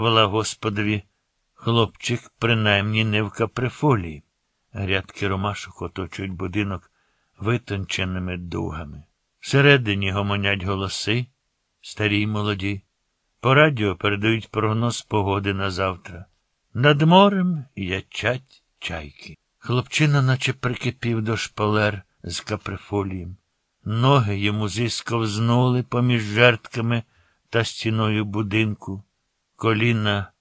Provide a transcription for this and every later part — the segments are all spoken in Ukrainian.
Хвала Господові, хлопчик принаймні не в каприфолії. Грядки ромашок оточують будинок витонченими дугами. Всередині гомонять голоси, старі й молоді. По радіо передають прогноз погоди на завтра. Над морем ячать чайки. Хлопчина наче прикипів до шпалер з каприфолієм. Ноги йому зісковзнули поміж жертками та стіною будинку. Коліна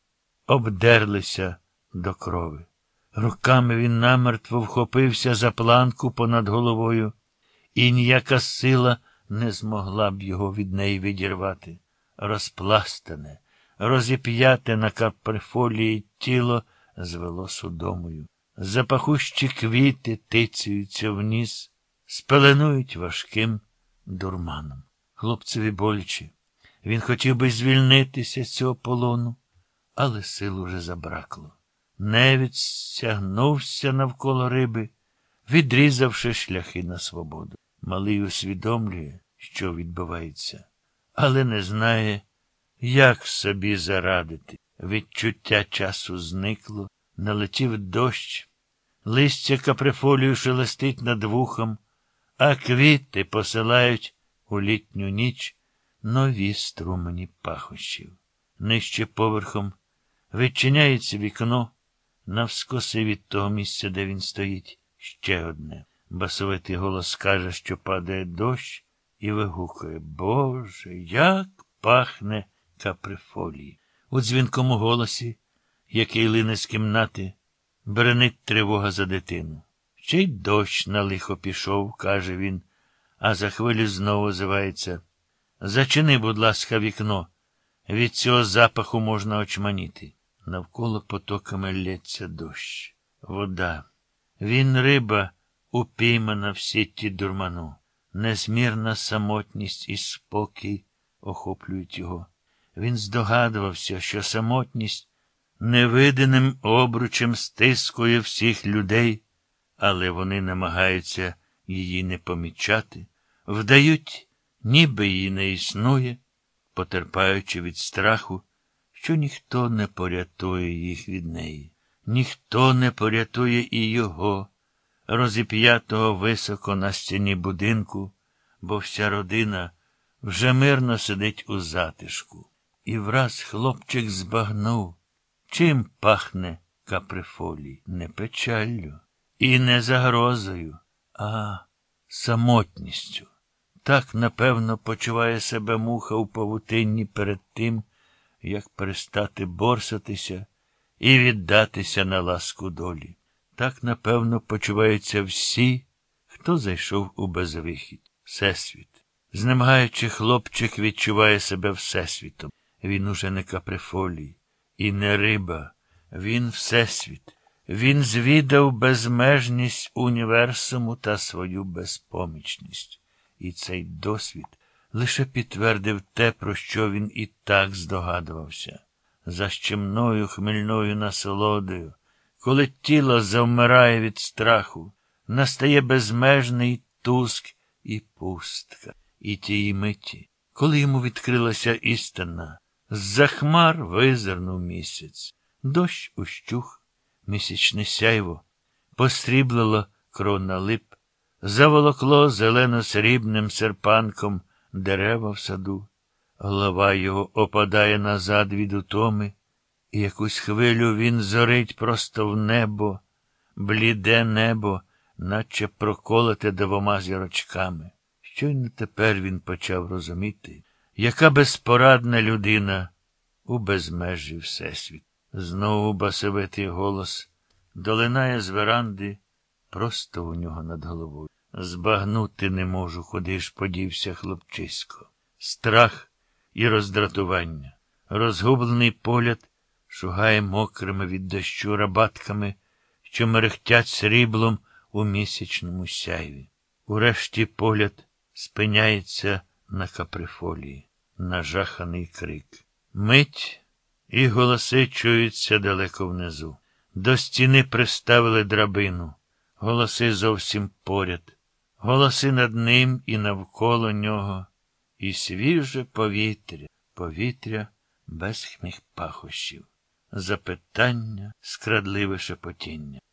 обдерлися до крови. Руками він намертво вхопився за планку понад головою, і ніяка сила не змогла б його від неї відірвати. Розпластане, розіп'яте на каприфолії тіло звело судомою. Запахущі квіти тицюються в ніс, спеленують важким дурманом. Хлопцеві боляче. Він хотів би звільнитися з цього полону, але сил уже забракло. Невід стягнувся навколо риби, відрізавши шляхи на свободу. Малий усвідомлює, що відбувається, але не знає, як собі зарадити. Відчуття часу зникло, налетів дощ, листя каприфолію шелестить над вухом, а квіти посилають у літню ніч нові струмені пахощів. Нижче поверхом відчиняється вікно, навскоси від того місця, де він стоїть, ще одне. Басовитий голос каже, що падає дощ, і вигукує: «Боже, як пахне каприфолії!» У дзвінкому голосі, який лине з кімнати, бренить тривога за дитину. Ще й дощ на лихо пішов, каже він, а за хвилю знову озивається: «Зачини, будь ласка, вікно. Від цього запаху можна очманіти». Навколо потоками лється дощ. Вода. Він риба, упіймана в сітті дурману. Незмірна самотність і спокій охоплюють його. Він здогадувався, що самотність невидимим обручем стискує всіх людей, але вони намагаються її не помічати, вдають, ніби її не існує, потерпаючи від страху, що ніхто не порятує їх від неї. Ніхто не порятує і його, розіп'ятого високо на стіні будинку, бо вся родина вже мирно сидить у затишку. І враз хлопчик збагнув, чим пахне каприфолій. Не печаллю і не загрозою, а самотністю. Так, напевно, почуває себе муха у павутинні перед тим, як перестати борсатися і віддатися на ласку долі. Так, напевно, почуваються всі, хто зайшов у безвихідь. Всесвіт. Знемагаючи, хлопчик відчуває себе всесвітом. Він уже не каприфолій і не риба. Він всесвіт. Він звідав безмежність універсуму та свою безпомічність. І цей досвід лише підтвердив те, про що він і так здогадувався. За щемною хмельною насолодою, коли тіло завмирає від страху, настає безмежний туск і пустка. І тієї миті, коли йому відкрилася істина, з-за хмар визирнув місяць. Дощ ущух, місячне сяйво посріблило крона лип, заволокло зелено-срібним серпанком дерева в саду. Голова його опадає назад від утоми, і якусь хвилю він зорить просто в небо, бліде небо, наче проколоте двома зірочками. Щойно тепер він почав розуміти, яка безпорадна людина у безмежі всесвіт. Знову басовитий голос долинає з веранди просто у нього над головою. Збагнути не можу, куди ж подівся хлопчисько. Страх і роздратування. Розгублений погляд шугає мокрими від дощу рабатками, що мерехтять сріблом у місячному сяйві. Урешті погляд спиняється на каприфолії, нажаханий крик. Мить, і голоси чуються далеко внизу. До стіни приставили драбину. Голоси зовсім поряд. Голоси над ним і навколо нього. І свіже повітря. Повітря безхміх пахощів. Запитання, скрадливе шепотіння.